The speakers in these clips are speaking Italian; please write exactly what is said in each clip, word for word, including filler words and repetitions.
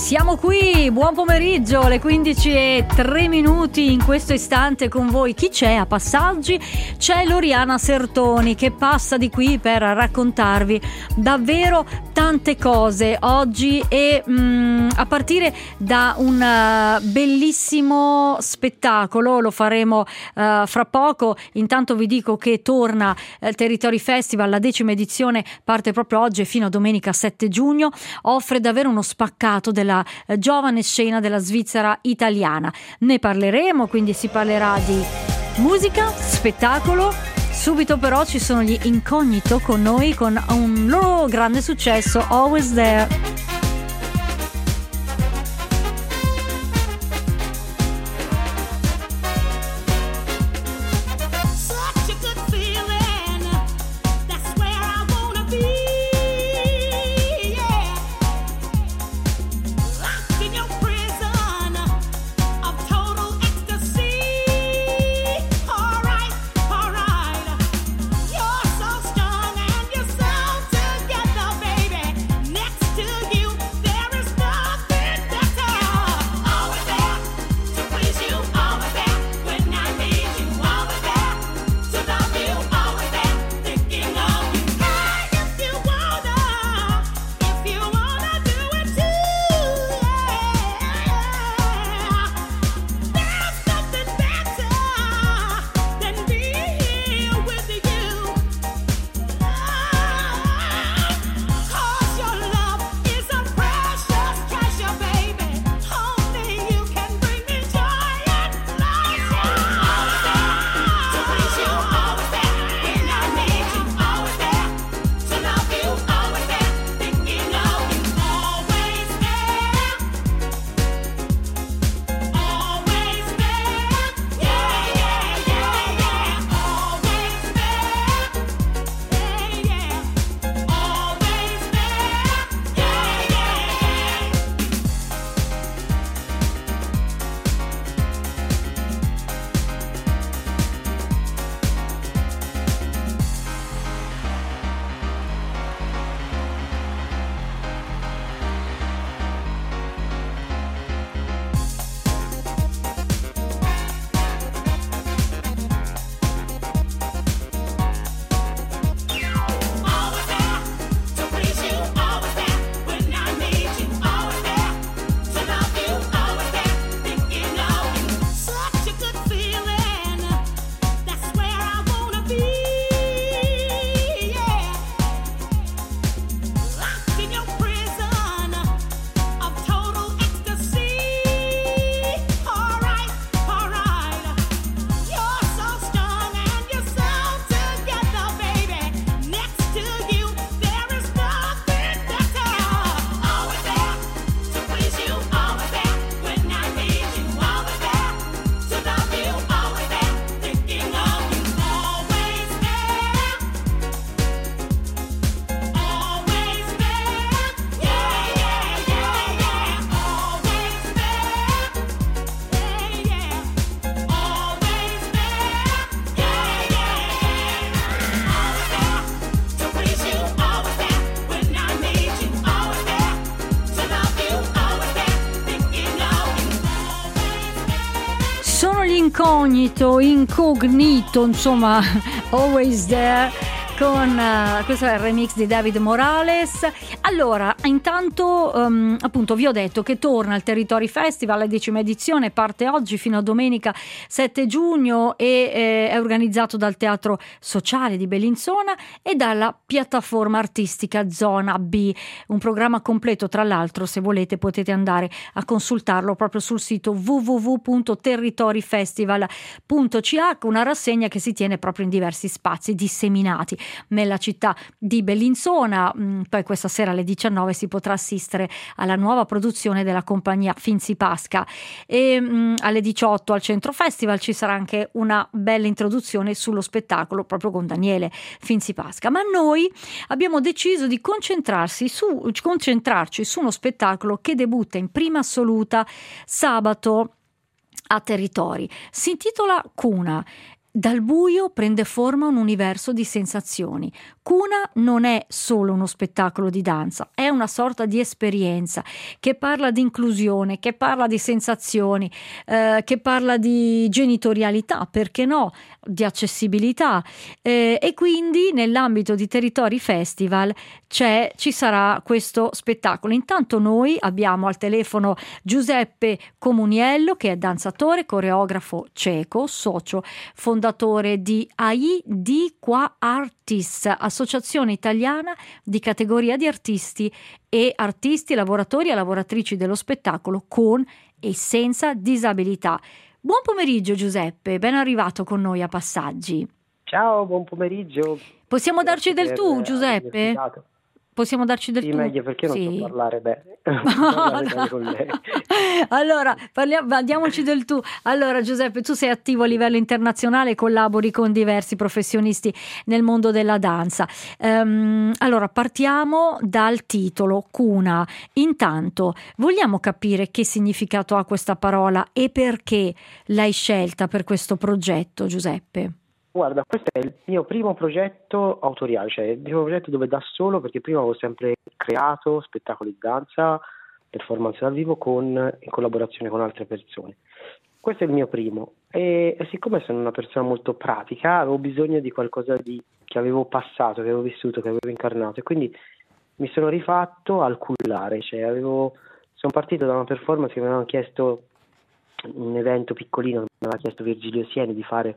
Siamo qui, buon pomeriggio, alle quindici e tre minuti in questo istante con voi. Chi c'è a Passaggi? C'è Loriana Sertoni che passa di qui per raccontarvi davvero tante cose oggi e mh, a partire da un uh, bellissimo spettacolo, lo faremo uh, fra poco. Intanto vi dico che torna il Territori Festival, la decima edizione parte proprio oggi e fino a domenica sette giugno, offre davvero uno spaccato della giovane scena della Svizzera italiana. Ne parleremo, quindi si parlerà di musica, spettacolo. Subito però ci sono gli Incognito con noi con un loro grande successo, Always There. Incognito, incognito, insomma, Always There con uh, questo è il remix di David Morales. Allora, intanto um, appunto vi ho detto che torna il Territori Festival, la decima edizione, parte oggi fino a domenica sette giugno e eh, è organizzato dal Teatro Sociale di Bellinzona e dalla piattaforma artistica Zona B, un programma completo, tra l'altro se volete potete andare a consultarlo proprio sul sito w w w punto territorifestival punto c h, una rassegna che si tiene proprio in diversi spazi disseminati nella città di Bellinzona. Poi questa sera alle diciannove si potrà assistere alla nuova produzione della compagnia Finzi Pasca e mh, alle diciotto al Centro Festival ci sarà anche una bella introduzione sullo spettacolo proprio con Daniele Finzi Pasca. Ma noi abbiamo deciso di concentrarsi su, concentrarci su uno spettacolo che debutta in prima assoluta sabato a Territori. Si intitola Cuna Dal buio prende forma un universo di sensazioni. Cuna non è solo uno spettacolo di danza, è una sorta di esperienza che parla di inclusione, che parla di sensazioni, eh, che parla di genitorialità, perché no, di accessibilità. Eh, e quindi nell'ambito di Territori Festival c'è, ci sarà questo spettacolo. Intanto noi abbiamo al telefono Giuseppe Comuniello, che è danzatore, coreografo ceco, socio fondatore di A I di Qua Artis, associazione italiana di categoria di artisti e artisti, lavoratori e lavoratrici dello spettacolo con e senza disabilità. Buon pomeriggio Giuseppe, ben arrivato con noi a Passaggi. Ciao, buon pomeriggio. Possiamo Grazie darci del per tu, avermi Giuseppe? ospitato. Possiamo darci del Sì, tu? meglio perché non so Sì. parlare bene. Non so parlare bene con lei. Allora, parliamo, diamoci del tu. Allora, Giuseppe, tu sei attivo a livello internazionale e collabori con diversi professionisti nel mondo della danza. Ehm, allora, partiamo dal titolo, Cuna. Intanto, vogliamo capire che significato ha questa parola e perché l'hai scelta per questo progetto, Giuseppe? Guarda, questo è il mio primo progetto autoriale, cioè il primo progetto dove da solo, perché prima avevo sempre creato spettacoli di danza, performance dal vivo con, in collaborazione con altre persone. Questo è il mio primo e, e siccome sono una persona molto pratica, avevo bisogno di qualcosa di, che avevo passato, che avevo vissuto, che avevo incarnato e quindi mi sono rifatto al cullare, cioè avevo, sono partito da una performance che mi avevano chiesto, un evento piccolino che mi aveva chiesto Virgilio Sieni di fare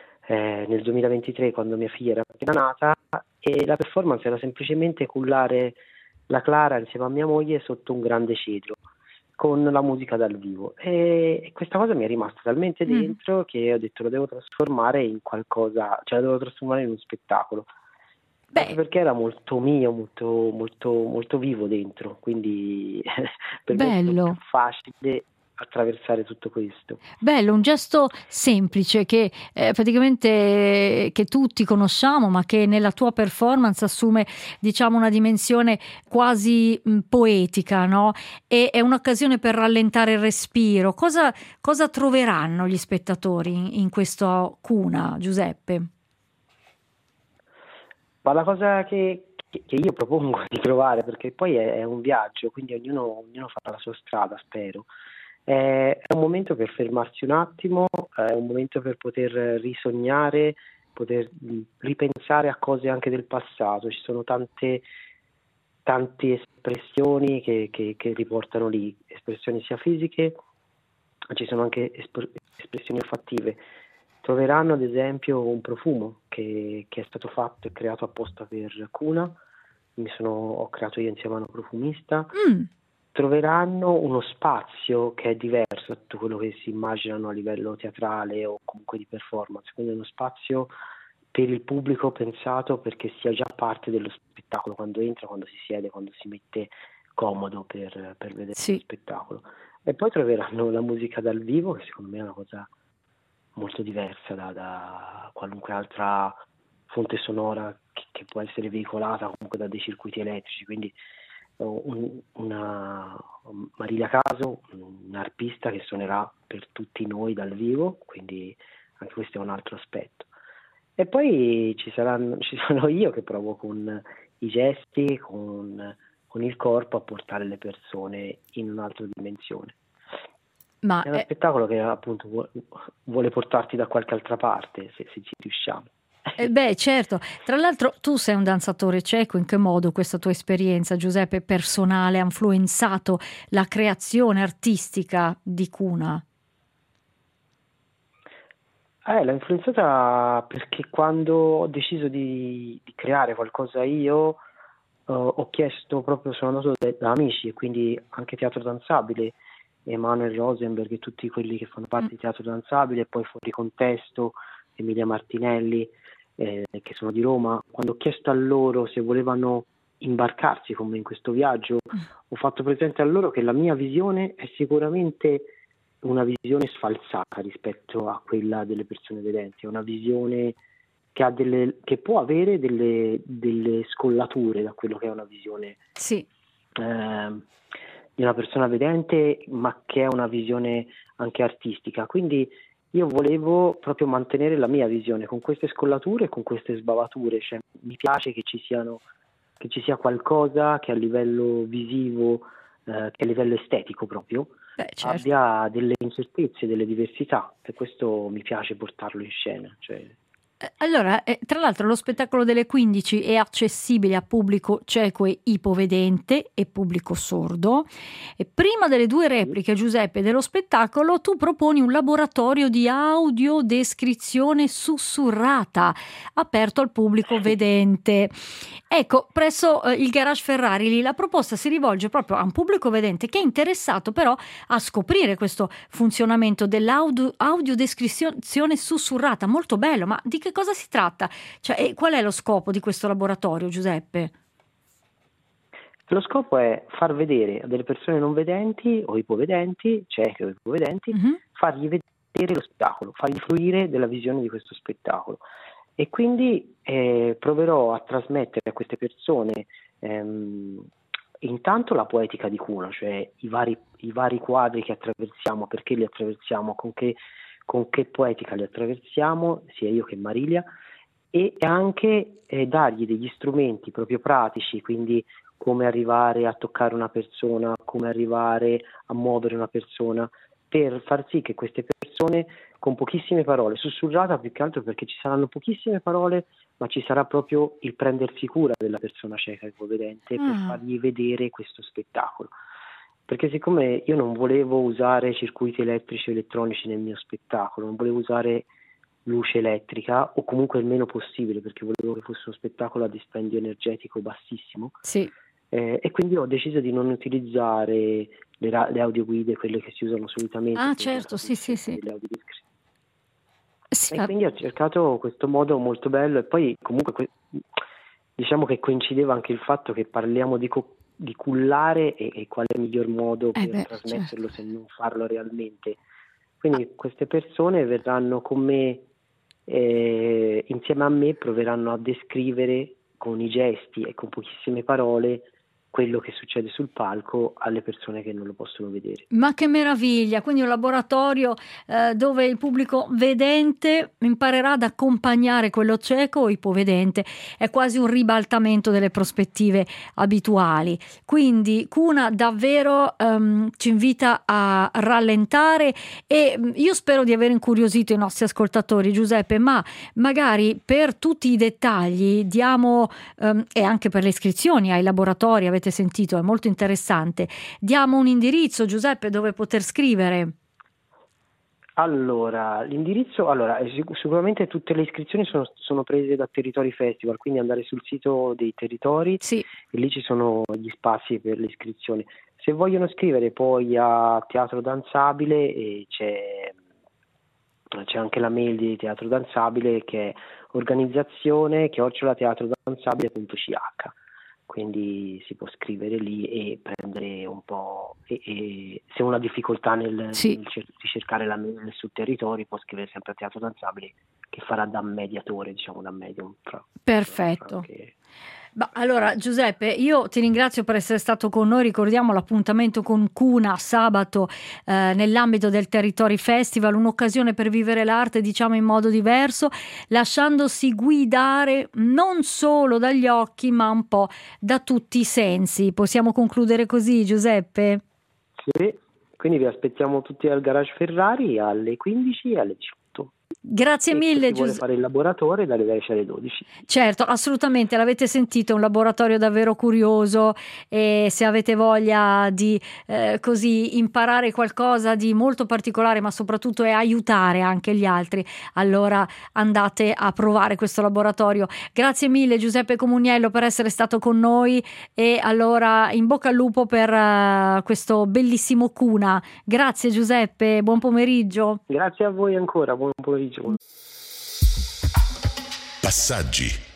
Eh, nel duemilaventitré, quando mia figlia era appena nata, e la performance era semplicemente cullare la Clara insieme a mia moglie sotto un grande cedro con la musica dal vivo e, e questa cosa mi è rimasta talmente dentro mm. che ho detto lo devo trasformare in qualcosa, cioè lo devo trasformare in un spettacolo. Beh, perché era molto mio, molto, molto, molto vivo dentro, quindi per bello. me è più facile attraversare tutto questo. Bello, un gesto semplice che eh, praticamente che tutti conosciamo, ma che nella tua performance assume, diciamo, una dimensione quasi mh, poetica, no? E è un'occasione per rallentare il respiro. Cosa, cosa troveranno gli spettatori in, in questa Cuna, Giuseppe? Ma la cosa che, che io propongo di provare, perché poi è, è un viaggio, quindi ognuno, ognuno fa la sua strada, spero. È un momento per fermarsi un attimo, è un momento per poter risognare, poter ripensare a cose anche del passato. Ci sono tante, tante espressioni che, che, che riportano lì, espressioni sia fisiche, ci sono anche esp- espressioni olfattive. Troveranno ad esempio un profumo che, che è stato fatto e creato apposta per Cuna, mi sono, ho creato io insieme a una profumista. Mm. Troveranno uno spazio che è diverso da tutto quello che si immaginano a livello teatrale o comunque di performance, quindi uno spazio per il pubblico pensato perché sia già parte dello spettacolo quando entra, quando si siede, quando si mette comodo per, per vedere sì. lo spettacolo. E poi troveranno la musica dal vivo, che secondo me è una cosa molto diversa da, da qualunque altra fonte sonora che, che può essere veicolata comunque da dei circuiti elettrici, quindi Un, una Marilia Caso, un'arpista che suonerà per tutti noi dal vivo, quindi anche questo è un altro aspetto. E poi ci saranno, ci sono io che provo con i gesti, con, con il corpo a portare le persone in un'altra dimensione. Ma è un è... spettacolo che appunto vuole, vuole portarti da qualche altra parte, se, se ci riusciamo. Eh beh, certo. Tra l'altro tu sei un danzatore ceco, in che modo questa tua esperienza, Giuseppe, personale ha influenzato la creazione artistica di Cuna? Eh, l'ha influenzata perché quando ho deciso di, di creare qualcosa io uh, ho chiesto proprio, sono andato da, da amici e quindi anche Teatro Danzabile, Emanuele Rosenberg e tutti quelli che fanno parte mm. di Teatro Danzabile e poi fuori contesto, Emilia Martinelli, Eh, che sono di Roma. Quando ho chiesto a loro se volevano imbarcarsi con me in questo viaggio, mm. ho fatto presente a loro che la mia visione è sicuramente una visione sfalsata rispetto a quella delle persone vedenti, è una visione che, ha delle, che può avere delle, delle scollature da quello che è una visione sì. eh, di una persona vedente, ma che è una visione anche artistica. Quindi io volevo proprio mantenere la mia visione con queste scollature e con queste sbavature, cioè mi piace che ci siano, che ci sia qualcosa che a livello visivo, eh, che a livello estetico proprio, Beh, certo. abbia delle incertezze, delle diversità, e questo mi piace portarlo in scena. Cioè... Allora, eh, tra l'altro lo spettacolo delle quindici è accessibile a pubblico cieco e ipovedente e pubblico sordo. E prima delle due repliche, Giuseppe, dello spettacolo, tu proponi un laboratorio di audiodescrizione sussurrata aperto al pubblico vedente. Ecco, presso eh, il Garage Ferrari lì la proposta si rivolge proprio a un pubblico vedente che è interessato però a scoprire questo funzionamento dell'audiodescrizione sussurrata. Molto bello, ma di che cosa si tratta? Cioè, e qual è lo scopo di questo laboratorio, Giuseppe? Lo scopo è far vedere a delle persone non vedenti o ipovedenti, cieche o ipovedenti, mm-hmm. fargli vedere lo spettacolo, fargli fruire della visione di questo spettacolo. E quindi eh, proverò a trasmettere a queste persone ehm, intanto la poetica di Cuna, cioè i vari, i vari quadri che attraversiamo, perché li attraversiamo, con che, con che poetica li attraversiamo, sia io che Marilia, e anche eh, dargli degli strumenti proprio pratici, quindi come arrivare a toccare una persona, come arrivare a muovere una persona, per far sì che queste persone con pochissime parole, sussurrata più che altro perché ci saranno pochissime parole, ma ci sarà proprio il prendersi cura della persona cieca e ipovedente mm. per fargli vedere questo spettacolo. Perché siccome io non volevo usare circuiti elettrici o elettronici nel mio spettacolo, non volevo usare luce elettrica, o comunque il meno possibile, perché volevo che fosse uno spettacolo a dispendio energetico bassissimo. Sì. Eh, e quindi ho deciso di non utilizzare le, ra- le audioguide, quelle che si usano solitamente. Ah, certo, sì, sì, sì. sì. E quindi ho cercato questo modo molto bello, e poi comunque que- diciamo che coincideva anche il fatto che parliamo di, co- di cullare, e, e qual è il miglior modo per eh beh, trasmetterlo certo. se non farlo realmente. Quindi ah. queste persone verranno con me, eh, insieme a me proveranno a descrivere con i gesti e con pochissime parole quello che succede sul palco alle persone che non lo possono vedere. Ma che meraviglia! Quindi un laboratorio eh, dove il pubblico vedente imparerà ad accompagnare quello cieco o ipovedente. È quasi un ribaltamento delle prospettive abituali. Quindi Cuna davvero um, ci invita a rallentare, e io spero di aver incuriosito i nostri ascoltatori, Giuseppe, ma magari per tutti i dettagli diamo, um, e anche per le iscrizioni ai laboratori, avete sentito, è molto interessante, diamo un indirizzo, Giuseppe, dove poter scrivere. Allora, l'indirizzo, allora sic- sicuramente tutte le iscrizioni sono, sono prese da Territori Festival, quindi andare sul sito dei territori, sì. e lì ci sono gli spazi per le iscrizioni. Se vogliono scrivere poi a Teatro Danzabile, e c'è, c'è anche la mail di Teatro Danzabile, che è organizzazione chiocciola teatrodanzabile punto c h. Quindi si può scrivere lì e prendere un po', e, e se uno ha difficoltà nel, sì. nel cer- ricercare la mail sul territorio, può scrivere sempre a Teatro Danzabile, che farà da mediatore, diciamo da medium. Fra, Perfetto. fra che... Bah, allora Giuseppe, io ti ringrazio per essere stato con noi. Ricordiamo l'appuntamento con Cuna sabato eh, nell'ambito del Territori Festival, un'occasione per vivere l'arte, diciamo, in modo diverso, lasciandosi guidare non solo dagli occhi ma un po' da tutti i sensi. Possiamo concludere così, Giuseppe? Sì, quindi vi aspettiamo tutti al Garage Ferrari alle quindici e alle diciotto. Grazie e mille, Giuseppe. Vuole fare il laboratorio dalle dieci alle dodici. Certo, assolutamente, l'avete sentito, un laboratorio davvero curioso, e se avete voglia di eh, così imparare qualcosa di molto particolare, ma soprattutto è aiutare anche gli altri, allora andate a provare questo laboratorio. Grazie mille Giuseppe Comuniello per essere stato con noi, e allora in bocca al lupo per uh, questo bellissimo Cuna. Grazie Giuseppe, buon pomeriggio. Grazie a voi ancora, buon pomeriggio. Passaggi.